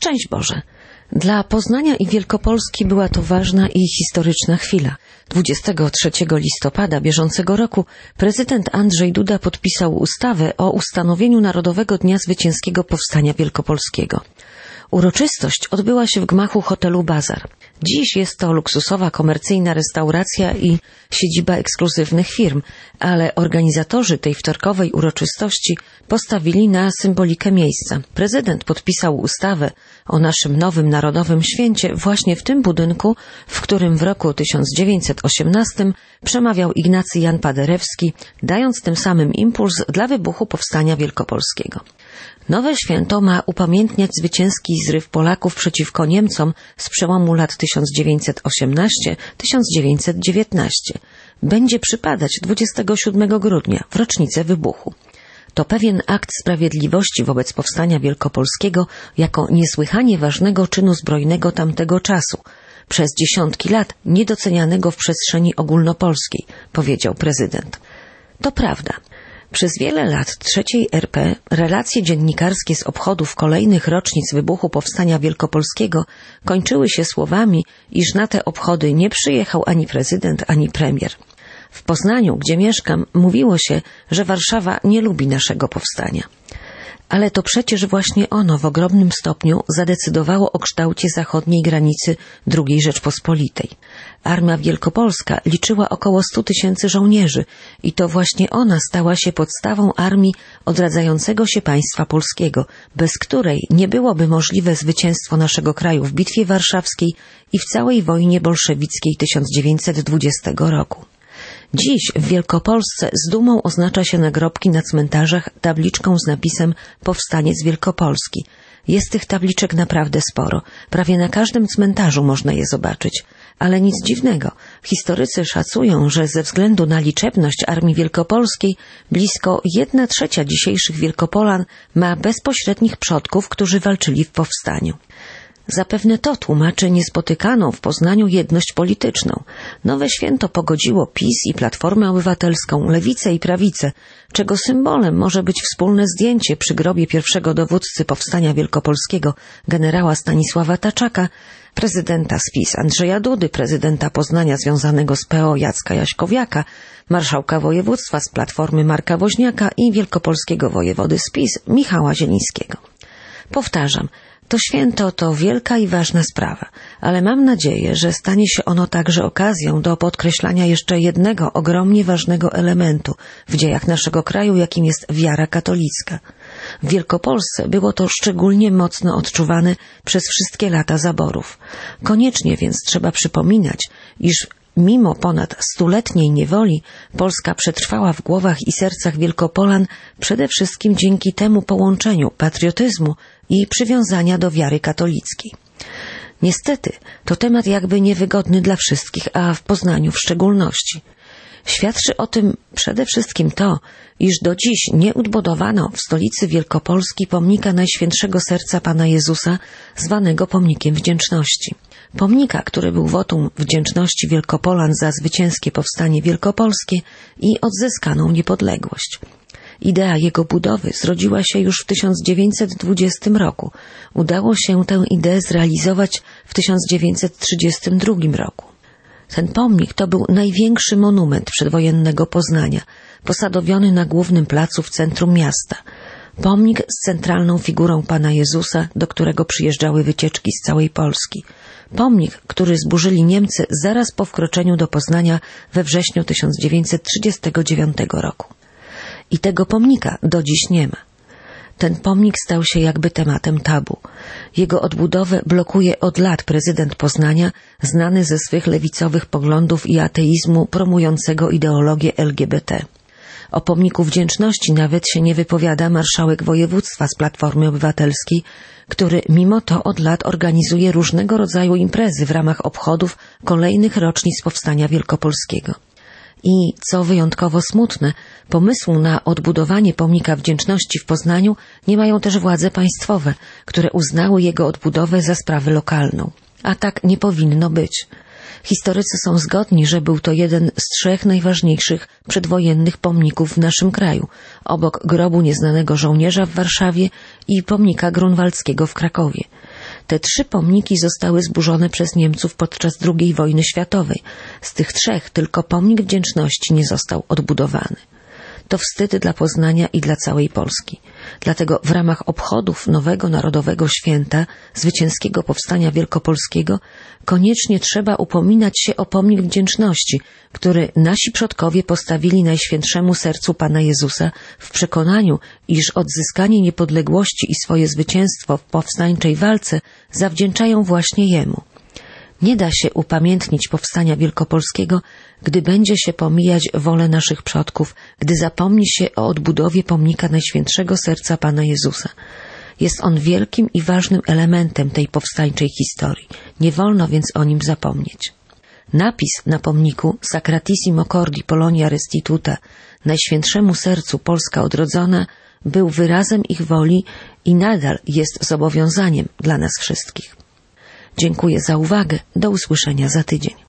Szczęść Boże! Dla Poznania i Wielkopolski była to ważna i historyczna chwila. 23 listopada bieżącego roku prezydent Andrzej Duda podpisał ustawę o ustanowieniu Narodowego Dnia Zwycięskiego Powstania Wielkopolskiego. Uroczystość odbyła się w gmachu hotelu Bazar. Dziś jest to luksusowa komercyjna restauracja i siedziba ekskluzywnych firm, ale organizatorzy tej wtorkowej uroczystości postawili na symbolikę miejsca. Prezydent podpisał ustawę o naszym nowym narodowym święcie właśnie w tym budynku, w którym w roku 1918 przemawiał Ignacy Jan Paderewski, dając tym samym impuls dla wybuchu Powstania Wielkopolskiego. Nowe święto ma upamiętniać zwycięski zryw Polaków przeciwko Niemcom z przełomu lat 1918-1919. Będzie przypadać 27 grudnia, w rocznicę wybuchu. To pewien akt sprawiedliwości wobec Powstania Wielkopolskiego jako niesłychanie ważnego czynu zbrojnego tamtego czasu, przez dziesiątki lat niedocenianego w przestrzeni ogólnopolskiej, powiedział prezydent. To prawda. Przez wiele lat III RP relacje dziennikarskie z obchodów kolejnych rocznic wybuchu Powstania Wielkopolskiego kończyły się słowami, iż na te obchody nie przyjechał ani prezydent, ani premier. W Poznaniu, gdzie mieszkam, mówiło się, że Warszawa nie lubi naszego powstania. Ale to przecież właśnie ono w ogromnym stopniu zadecydowało o kształcie zachodniej granicy II Rzeczpospolitej. Armia Wielkopolska liczyła około 100 000 żołnierzy i to właśnie ona stała się podstawą armii odradzającego się państwa polskiego, bez której nie byłoby możliwe zwycięstwo naszego kraju w Bitwie Warszawskiej i w całej wojnie bolszewickiej 1920 roku. Dziś w Wielkopolsce z dumą oznacza się nagrobki na cmentarzach tabliczką z napisem Powstaniec Wielkopolski. Jest tych tabliczek naprawdę sporo. Prawie na każdym cmentarzu można je zobaczyć. Ale nic dziwnego. Historycy szacują, że ze względu na liczebność Armii Wielkopolskiej blisko 1/3 dzisiejszych Wielkopolan ma bezpośrednich przodków, którzy walczyli w powstaniu. Zapewne to tłumaczy niespotykaną w Poznaniu jedność polityczną. Nowe święto pogodziło PiS i Platformę Obywatelską, Lewicę i Prawicę, czego symbolem może być wspólne zdjęcie przy grobie pierwszego dowódcy Powstania Wielkopolskiego, generała Stanisława Taczaka, prezydenta z PiS Andrzeja Dudy, prezydenta Poznania związanego z PO Jacka Jaśkowiaka, marszałka województwa z Platformy Marka Woźniaka i wielkopolskiego wojewody z PiS Michała Zielińskiego. Powtarzam, to święto to wielka i ważna sprawa, ale mam nadzieję, że stanie się ono także okazją do podkreślania jeszcze jednego ogromnie ważnego elementu w dziejach naszego kraju, jakim jest wiara katolicka. W Wielkopolsce było to szczególnie mocno odczuwane przez wszystkie lata zaborów. Koniecznie więc trzeba przypominać, iż mimo ponad 100-letniej niewoli Polska przetrwała w głowach i sercach Wielkopolan przede wszystkim dzięki temu połączeniu patriotyzmu i przywiązania do wiary katolickiej. Niestety, to temat jakby niewygodny dla wszystkich, a w Poznaniu w szczególności. Świadczy o tym przede wszystkim to, iż do dziś nie odbudowano w stolicy Wielkopolski pomnika Najświętszego Serca Pana Jezusa, zwanego pomnikiem wdzięczności. Pomnika, który był wotum wdzięczności Wielkopolan za zwycięskie powstanie wielkopolskie i odzyskaną niepodległość. Idea jego budowy zrodziła się już w 1920 roku. Udało się tę ideę zrealizować w 1932 roku. Ten pomnik to był największy monument przedwojennego Poznania, posadowiony na głównym placu w centrum miasta. Pomnik z centralną figurą Pana Jezusa, do którego przyjeżdżały wycieczki z całej Polski. Pomnik, który zburzyli Niemcy zaraz po wkroczeniu do Poznania we wrześniu 1939 roku. I tego pomnika do dziś nie ma. Ten pomnik stał się jakby tematem tabu. Jego odbudowę blokuje od lat prezydent Poznania, znany ze swych lewicowych poglądów i ateizmu promującego ideologię LGBT. O pomniku wdzięczności nawet się nie wypowiada marszałek województwa z Platformy Obywatelskiej, który mimo to od lat organizuje różnego rodzaju imprezy w ramach obchodów kolejnych rocznic Powstania Wielkopolskiego. I, co wyjątkowo smutne, pomysłu na odbudowanie pomnika wdzięczności w Poznaniu nie mają też władze państwowe, które uznały jego odbudowę za sprawę lokalną. A tak nie powinno być. Historycy są zgodni, że był to jeden z 3 najważniejszych przedwojennych pomników w naszym kraju, obok grobu nieznanego żołnierza w Warszawie i pomnika grunwaldzkiego w Krakowie. Te 3 pomniki zostały zburzone przez Niemców podczas II wojny światowej. Z tych 3 tylko pomnik wdzięczności nie został odbudowany. To wstyd dla Poznania i dla całej Polski. Dlatego w ramach obchodów nowego Narodowego Święta Zwycięskiego Powstania Wielkopolskiego koniecznie trzeba upominać się o pomnik wdzięczności, który nasi przodkowie postawili Najświętszemu Sercu Pana Jezusa w przekonaniu, iż odzyskanie niepodległości i swoje zwycięstwo w powstańczej walce zawdzięczają właśnie Jemu. Nie da się upamiętnić powstania wielkopolskiego, gdy będzie się pomijać wolę naszych przodków, gdy zapomni się o odbudowie pomnika Najświętszego Serca Pana Jezusa. Jest on wielkim i ważnym elementem tej powstańczej historii. Nie wolno więc o nim zapomnieć. Napis na pomniku Sacratissimo Cordi Polonia Restituta, Najświętszemu Sercu Polska Odrodzona, był wyrazem ich woli i nadal jest zobowiązaniem dla nas wszystkich. Dziękuję za uwagę. Do usłyszenia za tydzień.